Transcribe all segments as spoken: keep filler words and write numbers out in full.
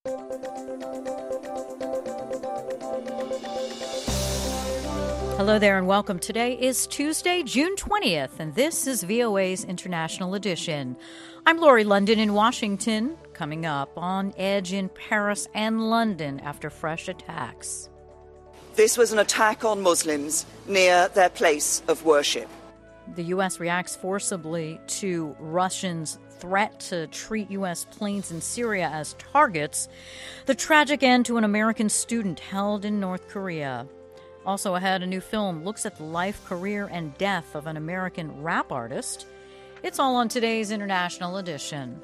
Hello there and welcome. Today is Tuesday, June twentieth, and this is V O A's International Edition. I'm Lori London in Washington. Coming up, on edge in Paris and London after fresh attacks. This was an attack on Muslims near their place of worship. The U S reacts forcibly to Russians' threat to treat U S planes in Syria as targets. The tragic end to an American student held in North Korea. Also ahead, a new film looks at the life, career, and death of an American rap artist. It's all on today's International Edition.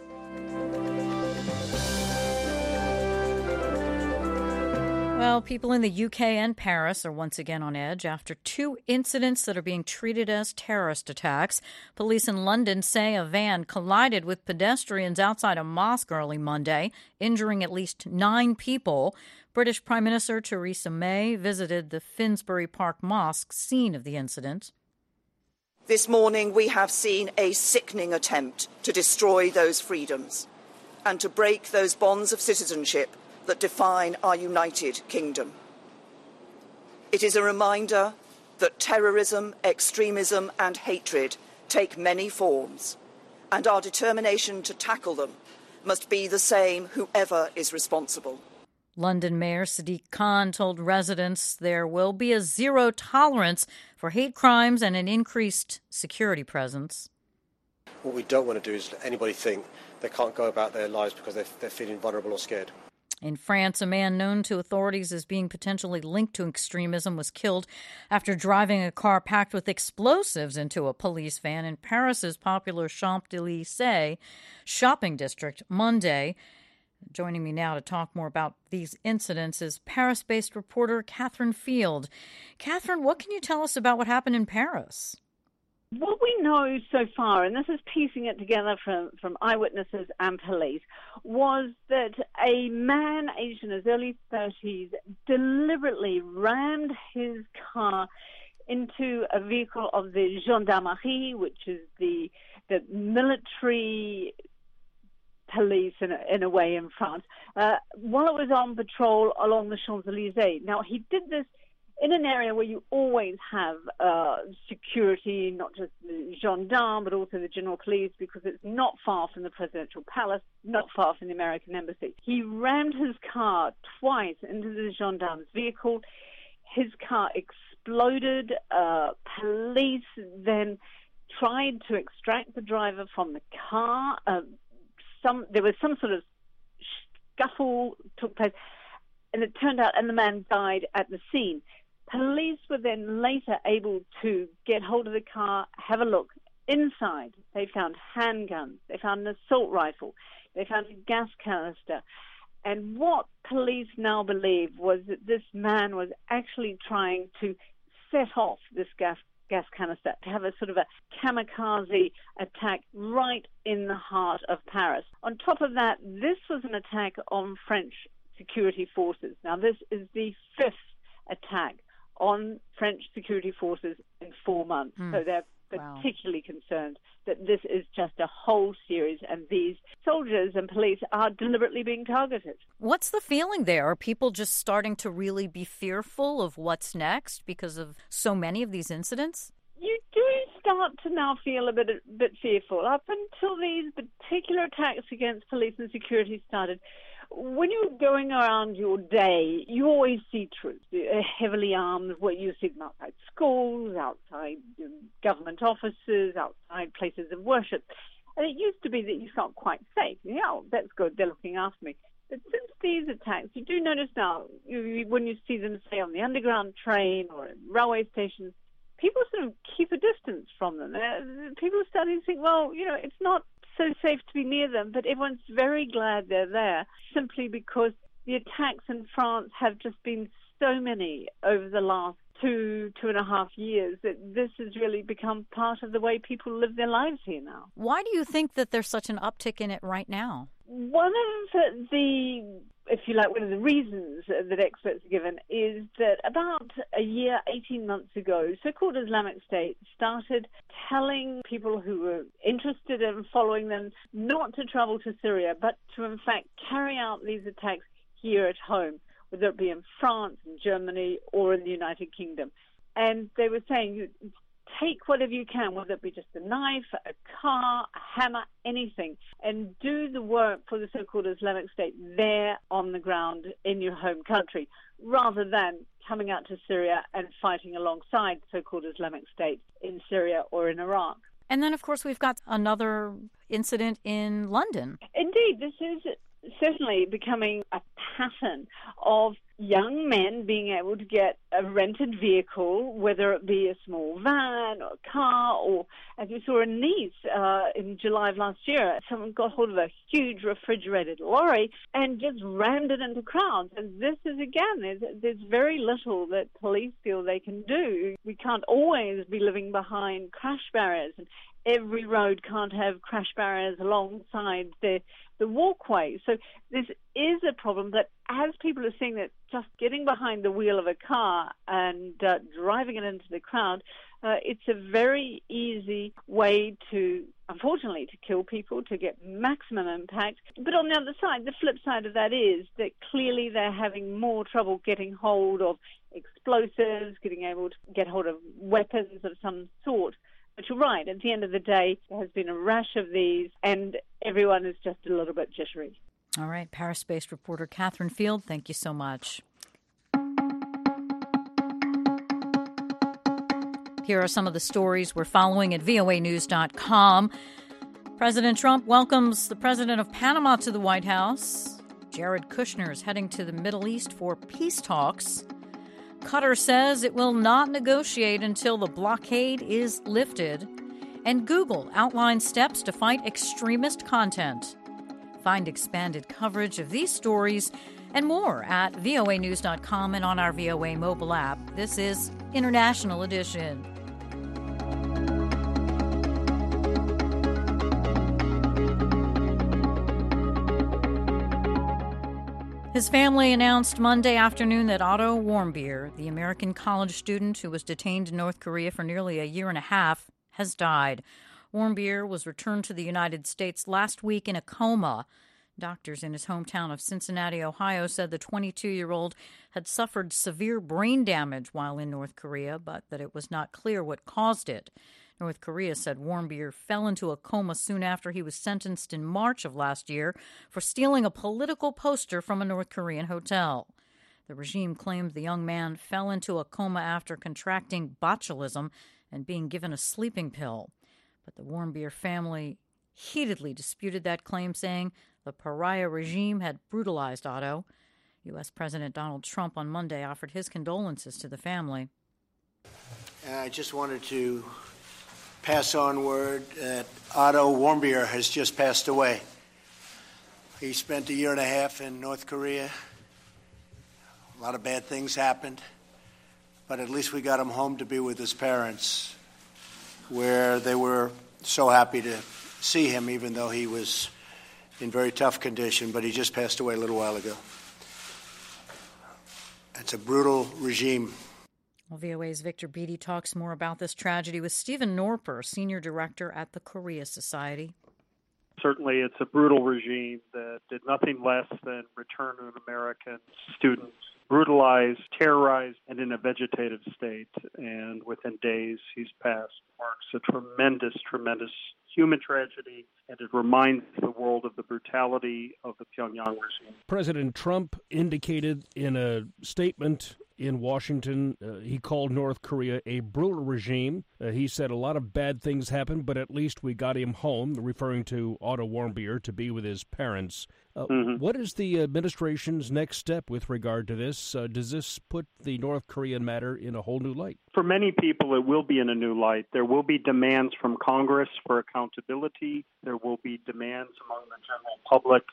Well, people in the U K and Paris are once again on edge after two incidents that are being treated as terrorist attacks. Police in London say a van collided with pedestrians outside a mosque early Monday, injuring at least nine people. British Prime Minister Theresa May visited the Finsbury Park Mosque, scene of the incident. This morning we have seen a sickening attempt to destroy those freedoms and to break those bonds of citizenship that define our united kingdom. It is a reminder that terrorism, extremism and hatred take many forms, and our determination to tackle them must be the same whoever is responsible. London Mayor Sadiq Khan told residents there will be a zero tolerance for hate crimes and an increased security presence. What we don't want to do is let anybody think they can't go about their lives because they're, they're feeling vulnerable or scared. In France, a man known to authorities as being potentially linked to extremism was killed after driving a car packed with explosives into a police van in Paris's popular Champs-Élysées shopping district Monday. Joining me now to talk more about these incidents is Paris-based reporter Catherine Field. Catherine, what can you tell us about what happened in Paris? What we know so far, and this is piecing it together from, from eyewitnesses and police, was that a man aged in his early thirties deliberately rammed his car into a vehicle of the gendarmerie, which is the the military police in a, in a way in France, uh, while it was on patrol along the Champs-Élysées. Now, he did this in an area where you always have uh, security, not just the gendarmes, but also the general police, because it's not far from the presidential palace, not far from the American embassy. He rammed his car twice into the gendarme's vehicle. His car exploded. Uh, police then tried to extract the driver from the car. Uh, some there was some sort of scuffle took place, and it turned out, and the man died at the scene. Police were then later able to get hold of the car, have a look. Inside, they found handguns, they found an assault rifle, they found a gas canister. And what police now believe was that this man was actually trying to set off this gas gas canister, to have a sort of a kamikaze attack right in the heart of Paris. On top of that, this was an attack on French security forces. Now, this is the fifth attack on French security forces in four months. Mm. So they're particularly wow. concerned that this is just a whole series, and these soldiers and police are deliberately being targeted. What's the feeling there? Are people just starting to really be fearful of what's next because of so many of these incidents? You do start to now feel a bit, a bit fearful. Up until these particular attacks against police and security started, when you're going around your day, you always see troops, heavily armed, what you see them outside schools, outside government offices, outside places of worship. And it used to be that you felt quite safe. Yeah, oh, that's good, they're looking after me. But since these attacks, you do notice now, you, when you see them, say, on the underground train or at railway stations, people sort of keep a distance from them. Uh, people are starting to think, well, you know, it's not so safe to be near them, but everyone's very glad they're there, simply because the attacks in France have just been so many over the last two, two and a half years that this has really become part of the way people live their lives here now. Why do you think that there's such an uptick in it right now? One of the if you like, one of the reasons that experts are given is that about a year, eighteen months ago, so-called Islamic State started telling people who were interested in following them not to travel to Syria, but to, in fact, carry out these attacks here at home, whether it be in France, in Germany, or in the United Kingdom. And they were saying, you take whatever you can, whether it be just a knife, a car, a hammer, anything, and do the work for the so-called Islamic State there on the ground in your home country, rather than coming out to Syria and fighting alongside the so-called Islamic State in Syria or in Iraq. And then, of course, we've got another incident in London. Indeed, this is certainly becoming a pattern of young men being able to get a rented vehicle, whether it be a small van or a car, or as we saw in Nice uh, in July of last year, someone got hold of a huge refrigerated lorry and just rammed it into crowds. And this is, again, there's, there's very little that police feel they can do. We can't always be living behind crash barriers, and every road can't have crash barriers alongside the the walkway. So this is a problem that as people are seeing that just getting behind the wheel of a car and uh, driving it into the crowd, uh, it's a very easy way to, unfortunately, to kill people, to get maximum impact. But on the other side, the flip side of that is that clearly they're having more trouble getting hold of explosives, getting able to get hold of weapons of some sort. But you're right, at the end of the day, there has been a rash of these, and everyone is just a little bit jittery. All right, Paris-based reporter Catherine Field, thank you so much. Here are some of the stories we're following at V O A news dot com. President Trump welcomes the president of Panama to the White House. Jared Kushner is heading to the Middle East for peace talks. Qatar says it will not negotiate until the blockade is lifted. And Google outlines steps to fight extremist content. Find expanded coverage of these stories and more at V O A news dot com and on our V O A mobile app. This is International Edition. His family announced Monday afternoon that Otto Warmbier, the American college student who was detained in North Korea for nearly a year and a half, has died. Warmbier was returned to the United States last week in a coma. Doctors in his hometown of Cincinnati, Ohio, said the twenty-two-year-old had suffered severe brain damage while in North Korea, but that it was not clear what caused it. North Korea said Warmbier fell into a coma soon after he was sentenced in March of last year for stealing a political poster from a North Korean hotel. The regime claimed the young man fell into a coma after contracting botulism and being given a sleeping pill. But the Warmbier family heatedly disputed that claim, saying the pariah regime had brutalized Otto. U S. President Donald Trump on Monday offered his condolences to the family. I just wanted to pass on word that Otto Warmbier has just passed away. He spent a year and a half in North Korea. A lot of bad things happened, but at least we got him home to be with his parents, where they were so happy to see him, even though he was in very tough condition, but he just passed away a little while ago. It's a brutal regime. Well, V O A's Victor Beattie talks more about this tragedy with Stephen Norper, Senior Director at the Korea Society. Certainly, it's a brutal regime that did nothing less than return an American student, brutalized, terrorized, and in a vegetative state. And within days, he's passed. Marks a tremendous, tremendous human tragedy, and it reminds the world of the brutality of the Pyongyang regime. President Trump indicated in a statement in Washington, uh, he called North Korea a brutal regime. Uh, he said a lot of bad things happened, but at least we got him home, referring to Otto Warmbier, to be with his parents. Uh, mm-hmm. What is the administration's next step with regard to this? Uh, does this put the North Korean matter in a whole new light? For many people, it will be in a new light. There will be demands from Congress for accountability. There will be demands among the general public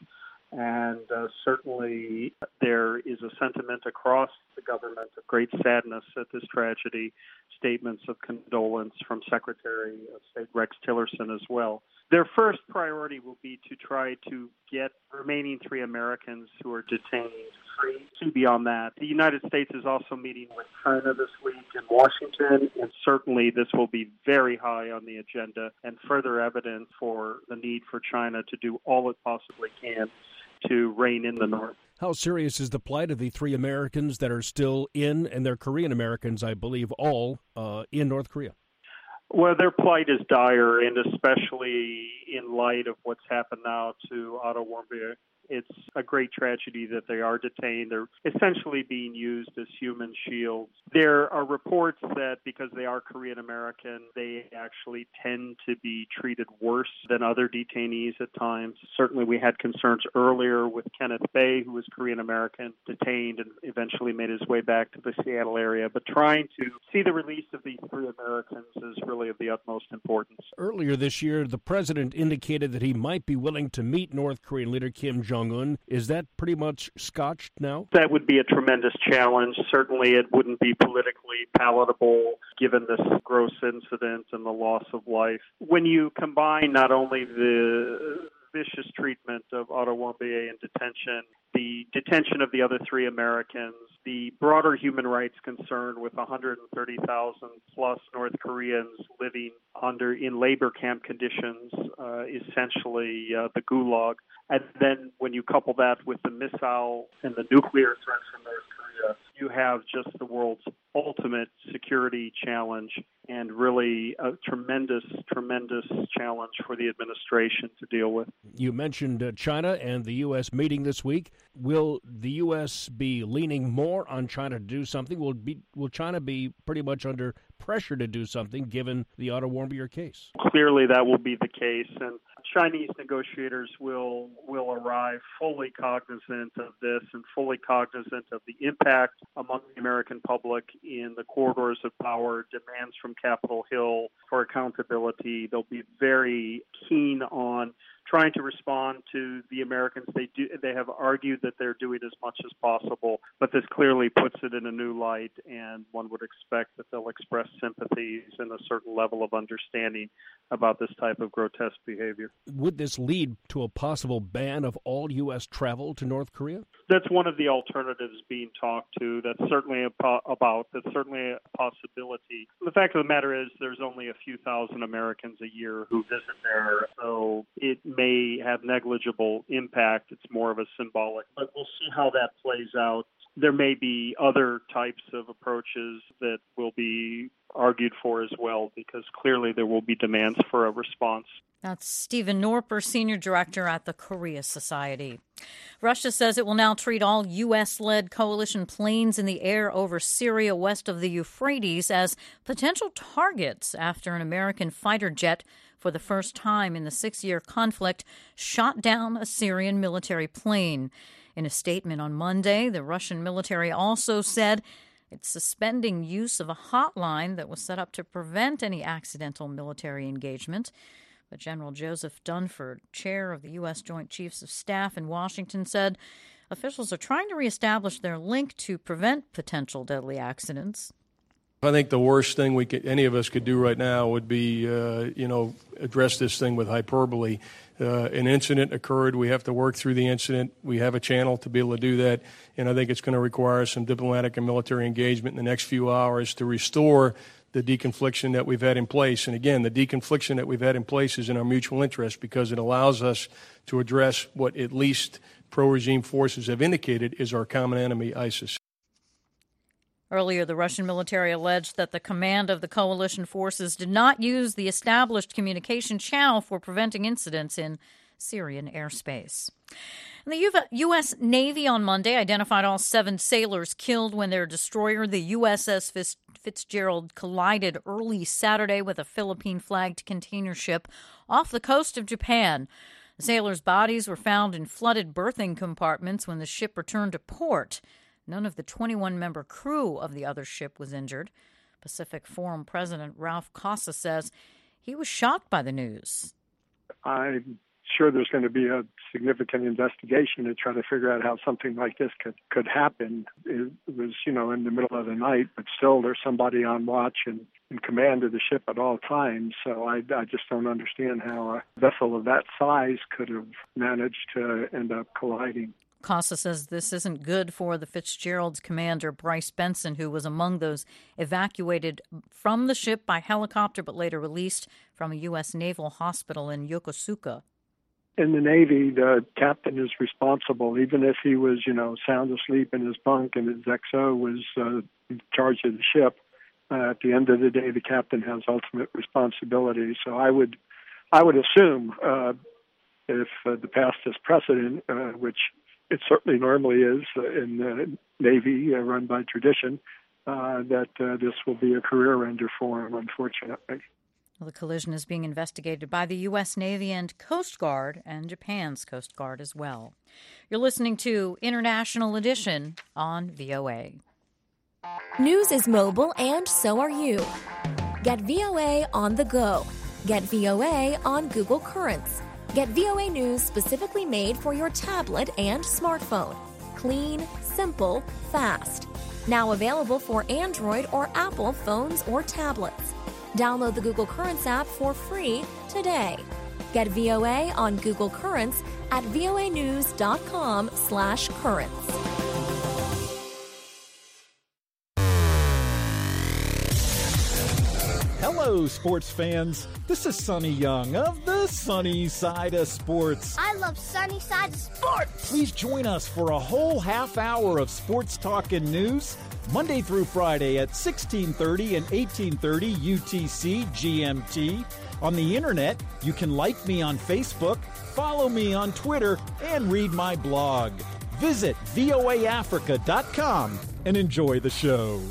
And uh, certainly there is a sentiment across the government of great sadness at this tragedy, statements of condolence from Secretary of State Rex Tillerson as well. Their first priority will be to try to get remaining three Americans who are detained free. To beyond that, the United States is also meeting with China this week in Washington, and certainly this will be very high on the agenda and further evidence for the need for China to do all it possibly can to rein in the North. How serious is the plight of the three Americans that are still in, and they're Korean Americans, I believe, all uh, in North Korea? Well, their plight is dire, and especially in light of what's happened now to Otto Warmbier. It's a great tragedy that they are detained. They're essentially being used as human shields. There are reports that because they are Korean American, they actually tend to be treated worse than other detainees at times. Certainly we had concerns earlier with Kenneth Bae, who was Korean American, detained and eventually made his way back to the Seattle area. But trying to see the release of these three Americans is really of the utmost importance. Earlier this year, the president indicated that he might be willing to meet North Korean leader Kim Jong-un. Is that pretty much scotched now? That would be a tremendous challenge. Certainly it wouldn't be politically palatable given this gross incident and the loss of life. When you combine not only the vicious treatment of Otto Warmbier in detention, the detention of the other three Americans, the broader human rights concern with one hundred thirty thousand plus North Koreans living under in labor camp conditions, uh, essentially uh, the gulag. And then when you couple that with the missile and the nuclear threat from North Korea, you have just the world's ultimate security challenge and really a tremendous, tremendous challenge for the administration to deal with. You mentioned uh, China and the U S meeting this week. Will the U S be leaning more on China to do something? Will be will China be pretty much under pressure to do something given the Otto Warmbier case? Clearly that will be the case, and Chinese negotiators will will arrive fully cognizant of this and fully cognizant of the impact among the American public in the corridors of power, demands from Capitol Hill for accountability. They'll be very keen on trying to respond to the Americans. They do. They have argued that they're doing as much as possible, but this clearly puts it in a new light, and one would expect that they'll express sympathies and a certain level of understanding about this type of grotesque behavior. Would this lead to a possible ban of all U S travel to North Korea? That's one of the alternatives being talked to. That's certainly a po- about. That's certainly a possibility. The fact of the matter is there's only a few thousand Americans a year who visit there, so it may have negligible impact. It's more of a symbolic. But we'll see how that plays out. There may be other types of approaches that will be argued for as well, because clearly there will be demands for a response. That's Stephen Norper, Senior Director at the Korea Society. Russia says it will now treat all U S-led coalition planes in the air over Syria west of the Euphrates as potential targets after an American fighter jet, for the first time in the six-year conflict, shot down a Syrian military plane. In a statement on Monday, the Russian military also said it's suspending use of a hotline that was set up to prevent any accidental military engagement. But General Joseph Dunford, chair of the U S. Joint Chiefs of Staff in Washington, said officials are trying to reestablish their link to prevent potential deadly accidents. I think the worst thing we could, any of us could do right now would be, uh, you know, address this thing with hyperbole. Uh, an incident occurred. We have to work through the incident. We have a channel to be able to do that, and I think it's going to require some diplomatic and military engagement in the next few hours to restore the deconfliction that we've had in place. And again, the deconfliction that we've had in place is in our mutual interest because it allows us to address what at least pro-regime forces have indicated is our common enemy, ISIS. Earlier, the Russian military alleged that the command of the coalition forces did not use the established communication channel for preventing incidents in Syrian airspace. And the U S. Navy on Monday identified all seven sailors killed when their destroyer, the U S S Fitzgerald, collided early Saturday with a Philippine-flagged container ship off the coast of Japan. The sailors' bodies were found in flooded berthing compartments when the ship returned to port. None of the twenty-one member crew of the other ship was injured. Pacific Forum President Ralph Cossa says he was shocked by the news. I'm sure there's going to be a significant investigation to try to figure out how something like this could, could happen. It was, you know, in the middle of the night, but still there's somebody on watch and in command of the ship at all times. So I, I just don't understand how a vessel of that size could have managed to end up colliding. Costa says this isn't good for the Fitzgerald's commander, Bryce Benson, who was among those evacuated from the ship by helicopter but later released from a U S naval hospital in Yokosuka. In the Navy, the captain is responsible, even if he was, you know, sound asleep in his bunk and his X O was uh, in charge of the ship. Uh, at the end of the day, the captain has ultimate responsibility. So I would, I would assume, uh, if uh, the past is precedent, uh, which it certainly normally is uh, in the Navy, uh, run by tradition, uh, that uh, this will be a career ender for him, unfortunately. Well, the collision is being investigated by the U S Navy and Coast Guard and Japan's Coast Guard as well. You're listening to International Edition on V O A. News is mobile, and so are you. Get V O A on the go. Get V O A on Google Currents. Get V O A News specifically made for your tablet and smartphone. Clean, simple, fast. Now available for Android or Apple phones or tablets. Download the Google Currents app for free today. Get V O A on Google Currents at voanews.com slash currents. Hello, sports fans. This is Sonny Young of the Sunny Side of Sports. I love Sunny Side of Sports. Please join us for a whole half hour of sports talk and news, Monday through Friday at sixteen thirty and eighteen thirty U T C G M T. On the internet, you can like me on Facebook, follow me on Twitter, and read my blog. Visit V O A Africa dot com and enjoy the show.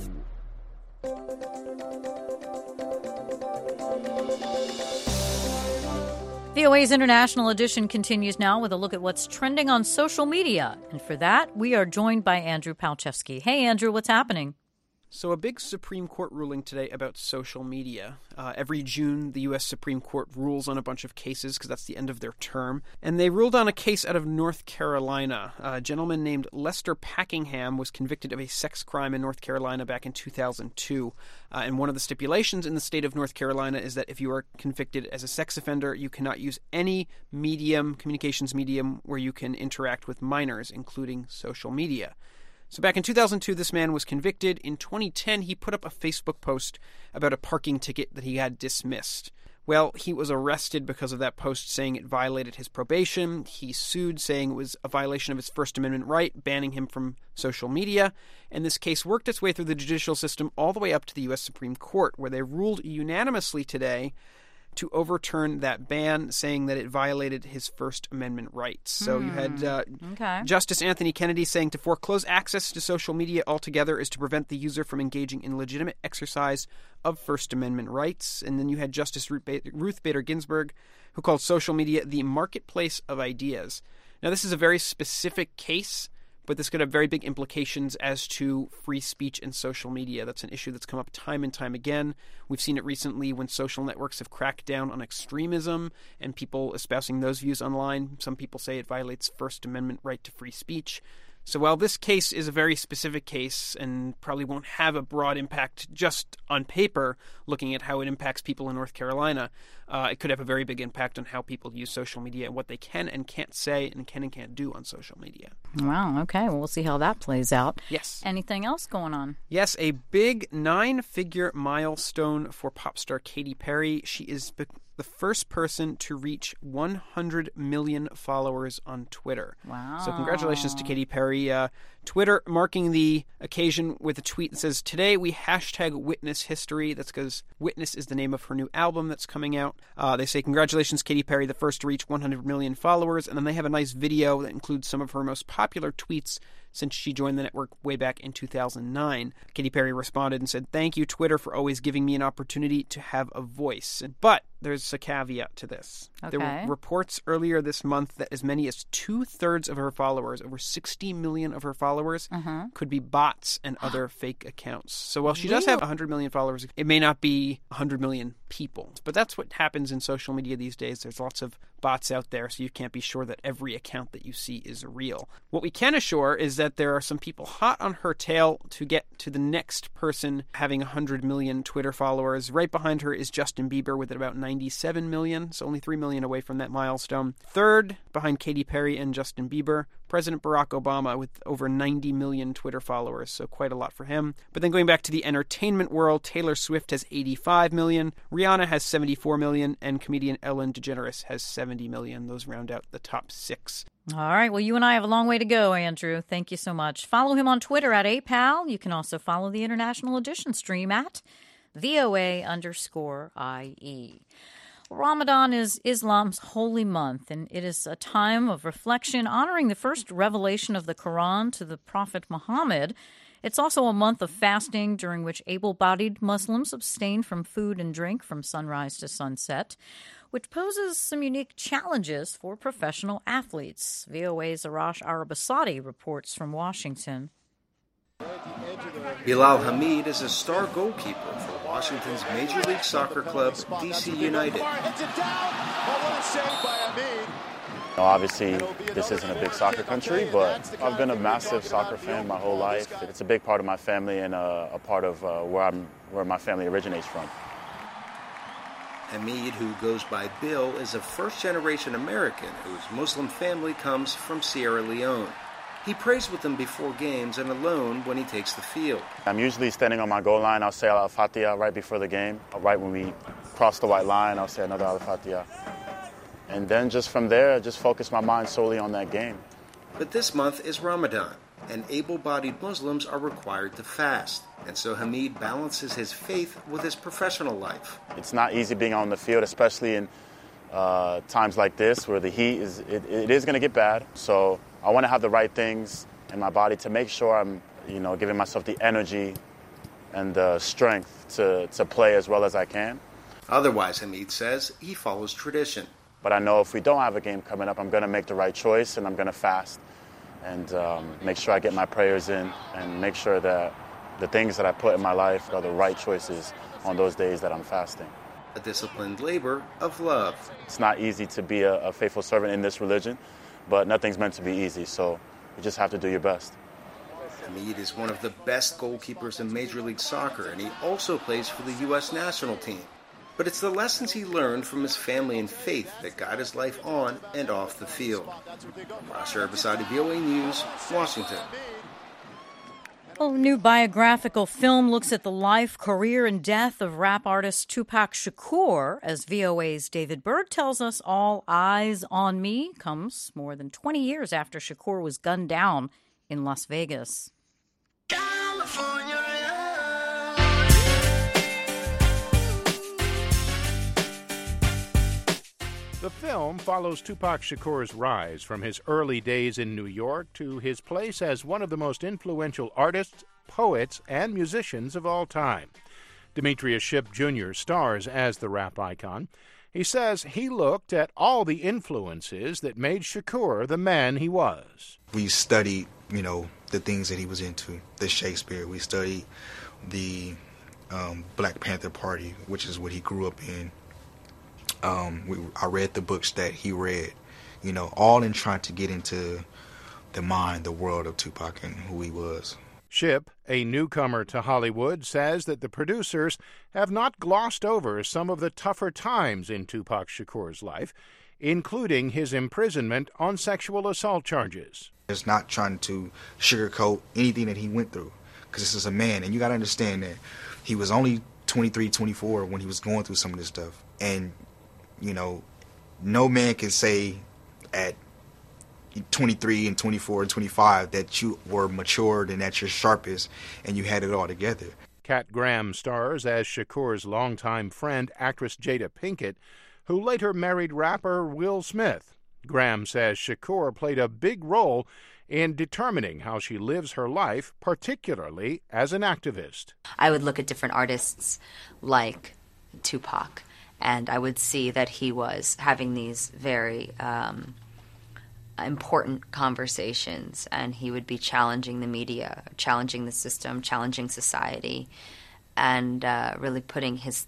V O A's International Edition continues now with a look at what's trending on social media. And for that, we are joined by Andrew Palczewski. Hey, Andrew, what's happening? So a big Supreme Court ruling today about social media. Uh, every June, the U S Supreme Court rules on a bunch of cases because that's the end of their term. And they ruled on a case out of North Carolina. A gentleman named Lester Packingham was convicted of a sex crime in North Carolina back in two thousand two. Uh, and one of the stipulations in the state of North Carolina is that if you are convicted as a sex offender, you cannot use any medium, communications medium, where you can interact with minors, including social media. So back in two thousand two, this man was convicted. In twenty ten, he put up a Facebook post about a parking ticket that he had dismissed. Well, he was arrested because of that post, saying it violated his probation. He sued, saying it was a violation of his First Amendment right, banning him from social media. And this case worked its way through the judicial system all the way up to the U S Supreme Court, where they ruled unanimously today to overturn that ban, saying that it violated his First Amendment rights. So hmm. you had uh, okay. Justice Anthony Kennedy saying to foreclose access to social media altogether is to prevent the user from engaging in legitimate exercise of First Amendment rights. And then you had Justice Ruth Bader Ginsburg, who called social media the marketplace of ideas. Now, this is a very specific case, but this could have very big implications as to free speech and social media. That's an issue that's come up time and time again. We've seen it recently when social networks have cracked down on extremism and people espousing those views online. Some people say it violates First Amendment right to free speech. So while this case is a very specific case and probably won't have a broad impact just on paper, looking at how it impacts people in North Carolina, uh, it could have a very big impact on how people use social media and what they can and can't say and can and can't do on social media. Wow, okay. Well, we'll see how that plays out. Yes. Anything else going on? Yes, a big nine-figure milestone for pop star Katy Perry. She is be- the first person to reach one hundred million followers on Twitter. Wow. So congratulations to Katy Perry. Uh, Twitter marking the occasion with a tweet that says, "Today we hashtag Witness History." That's because Witness is the name of her new album that's coming out. Uh, they say, congratulations, Katy Perry, the first to reach one hundred million followers. And then they have a nice video that includes some of her most popular tweets since she joined the network way back in two thousand nine. Katy Perry responded and said, "Thank you, Twitter, for always giving me an opportunity to have a voice." But there's a caveat to this. Okay. There were reports earlier this month that as many as two-thirds of her followers, over sixty million of her followers, uh-huh. could be bots and other fake accounts. So while she does have one hundred million followers, it may not be one hundred million people. But that's what happens in social media these days. There's lots of bots out there, so you can't be sure that every account that you see is real. What we can assure is that there are some people hot on her tail to get to the next person having one hundred million Twitter followers. Right behind her is Justin Bieber with about ninety-seven million, so only three million away from that milestone. Third, behind Katy Perry and Justin Bieber, President Barack Obama with over ninety million Twitter followers, so quite a lot for him. But then going back to the entertainment world, Taylor Swift has eighty-five million, Rihanna has seventy-four million, and comedian Ellen DeGeneres has seventy million. Those round out the top six. All right. Well, you and I have a long way to go, Andrew. Thank you so much. Follow him on Twitter at A P A L. You can also follow the International Edition stream at VOA underscore IE. Ramadan is Islam's holy month, and it is a time of reflection honoring the first revelation of the Quran to the Prophet Muhammad. It's also a month of fasting during which able-bodied Muslims abstain from food and drink from sunrise to sunset, which poses some unique challenges for professional athletes. V O A's Arash Arabasadi reports from Washington. Bilal Hamid is a star goalkeeper for Washington's Major League Soccer club, D C United. Obviously, this isn't a big soccer country, but I've been a massive soccer fan my whole life. It's a big part of my family and a, a part of uh, where I'm, where my family originates from. Hamid, who goes by Bill, is a first-generation American whose Muslim family comes from Sierra Leone. He prays with them before games and alone when he takes the field. I'm usually standing on my goal line. I'll say Al-Fatiha right before the game. Right when we cross the white line, I'll say another Al-Fatiha. And then just from there, I just focus my mind solely on that game. But this month is Ramadan, and able-bodied Muslims are required to fast. And so Hamid balances his faith with his professional life. It's not easy being on the field, especially in uh, times like this where the heat is, it, it is going to get bad. So I want to have the right things in my body to make sure I'm, you know, giving myself the energy and the strength to, to play as well as I can. Otherwise, Hamid says, he follows tradition. But I know if we don't have a game coming up, I'm going to make the right choice and I'm going to fast and um, make sure I get my prayers in and make sure that the things that I put in my life are the right choices on those days that I'm fasting. A disciplined labor of love. It's not easy to be a, a faithful servant in this religion, but nothing's meant to be easy, so you just have to do your best. Hamid is one of the best goalkeepers in Major League Soccer, and he also plays for the U S national team. But it's the lessons he learned from his family and faith that guide his life on and off the field. Rasher Abasadi, V O A News, Washington. A new biographical film looks at the life, career, and death of rap artist Tupac Shakur. As V O A's David Berg tells us, All Eyes on Me comes more than twenty years after Shakur was gunned down in Las Vegas. California. The film follows Tupac Shakur's rise from his early days in New York to his place as one of the most influential artists, poets, and musicians of all time. Demetrius Shipp Junior stars as the rap icon. He says he looked at all the influences that made Shakur the man he was. We studied, you know, the things that he was into, the Shakespeare. We studied the um, Black Panther Party, which is what he grew up in. Um, we, I read the books that he read, you know, all in trying to get into the mind, the world of Tupac and who he was. Shipp, a newcomer to Hollywood, says that the producers have not glossed over some of the tougher times in Tupac Shakur's life, including his imprisonment on sexual assault charges. It's not trying to sugarcoat anything that he went through, because this is a man, and you got to understand that he was only twenty-three, twenty-four when he was going through some of this stuff. And you know, no man can say at twenty-three and twenty-four and twenty-five that you were matured and at your sharpest and you had it all together. Kat Graham stars as Shakur's longtime friend, actress Jada Pinkett, who later married rapper Will Smith. Graham says Shakur played a big role in determining how she lives her life, particularly as an activist. I would look at different artists like Tupac, and I would see that he was having these very um, important conversations, and he would be challenging the media, challenging the system, challenging society, and uh, really putting his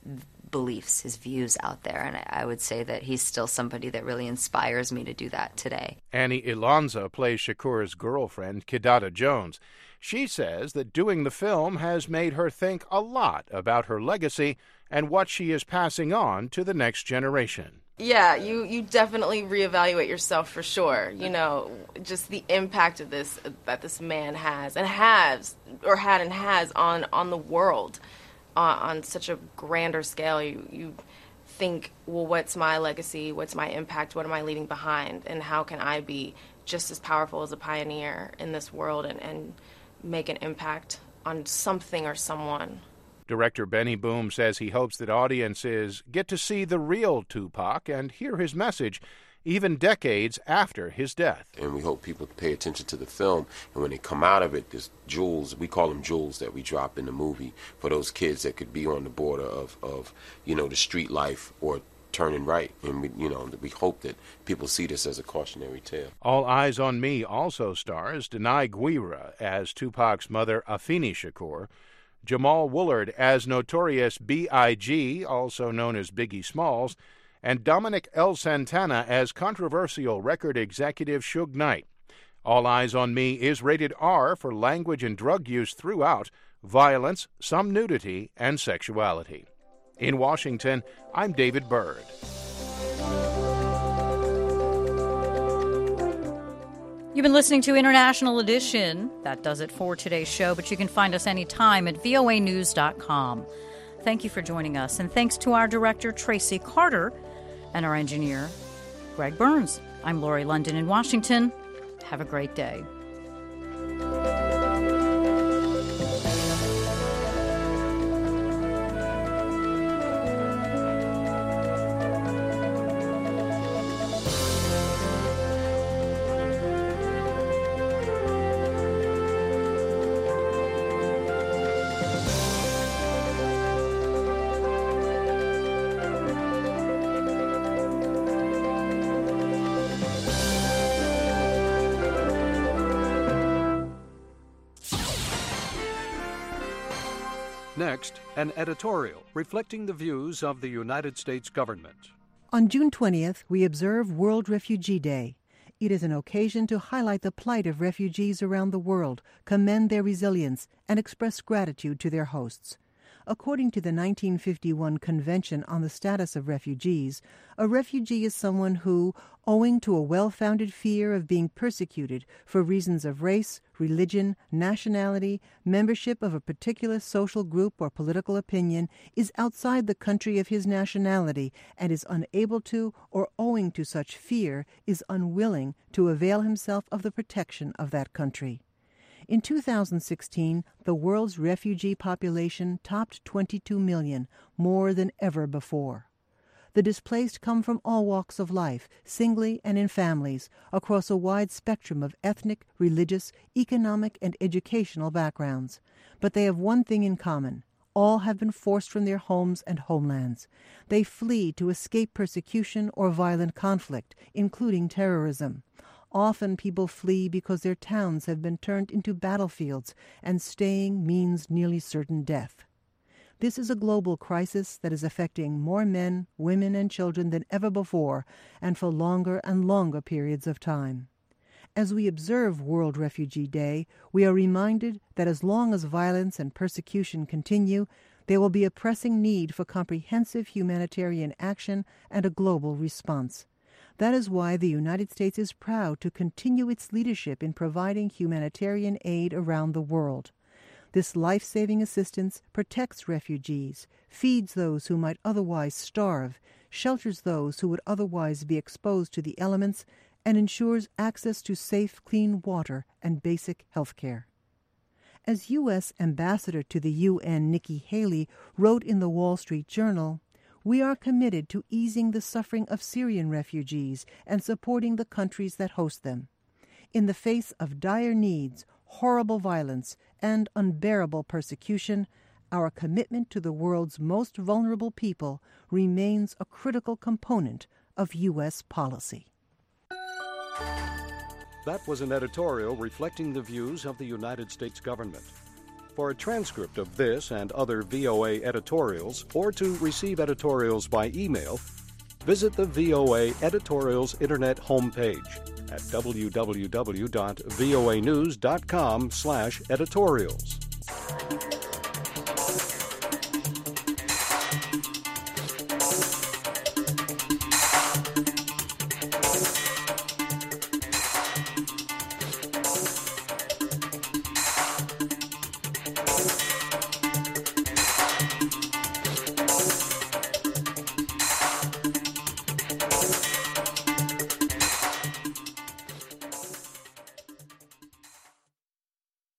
beliefs, his views out there. And I, I would say that he's still somebody that really inspires me to do that today. Annie Ilonza plays Shakur's girlfriend, Kidada Jones. She says that doing the film has made her think a lot about her legacy and what she is passing on to the next generation. Yeah, you, you definitely reevaluate yourself for sure. You know, just the impact of this that this man has and has or had and has on, on the world uh, on such a grander scale. You, you think, well, what's my legacy? What's my impact? What am I leaving behind? And how can I be just as powerful as a pioneer in this world and, and make an impact on something or someone? Director Benny Boom says he hopes that audiences get to see the real Tupac and hear his message even decades after his death. And we hope people pay attention to the film, and when they come out of it, there's jewels, we call them jewels, that we drop in the movie for those kids that could be on the border of, of you know, the street life or turning right. And we, you know, we hope that people see this as a cautionary tale. All Eyes on Me also stars Denai Guira as Tupac's mother, Afeni Shakur, Jamal Woolard as Notorious B I G, also known as Biggie Smalls, and Dominic L. Santana as controversial record executive Suge Knight. All Eyes on Me is rated R for language and drug use throughout, violence, some nudity, and sexuality. In Washington, I'm David Byrd. You've been listening to International Edition. That does it for today's show, but you can find us anytime at V O A news dot com. Thank you for joining us, and thanks to our director, Tracy Carter, and our engineer, Greg Burns. I'm Lori London in Washington. Have a great day. Next, an editorial reflecting the views of the United States government. On June twentieth, we observe World Refugee Day. It is an occasion to highlight the plight of refugees around the world, commend their resilience, and express gratitude to their hosts. According to the nineteen fifty-one Convention on the Status of Refugees, a refugee is someone who, owing to a well-founded fear of being persecuted for reasons of race, religion, nationality, membership of a particular social group or political opinion, is outside the country of his nationality and is unable to, or owing to such fear, is unwilling to avail himself of the protection of that country. In two thousand sixteen, the world's refugee population topped twenty-two million, more than ever before. The displaced come from all walks of life, singly and in families, across a wide spectrum of ethnic, religious, economic, and educational backgrounds. But they have one thing in common. All have been forced from their homes and homelands. They flee to escape persecution or violent conflict, including terrorism. Often people flee because their towns have been turned into battlefields, and staying means nearly certain death. This is a global crisis that is affecting more men, women, and children than ever before, and for longer and longer periods of time. As we observe World Refugee Day, we are reminded that as long as violence and persecution continue, there will be a pressing need for comprehensive humanitarian action and a global response. That is why the United States is proud to continue its leadership in providing humanitarian aid around the world. This life-saving assistance protects refugees, feeds those who might otherwise starve, shelters those who would otherwise be exposed to the elements, and ensures access to safe, clean water and basic health care. As U S Ambassador to the U N Nikki Haley wrote in the Wall Street Journal, "We are committed to easing the suffering of Syrian refugees and supporting the countries that host them. In the face of dire needs, horrible violence, and unbearable persecution, our commitment to the world's most vulnerable people remains a critical component of U S policy." That was an editorial reflecting the views of the United States government. For a transcript of this and other V O A editorials, or to receive editorials by email, visit the V O A Editorials Internet homepage at w w w dot voa news dot com slash editorials.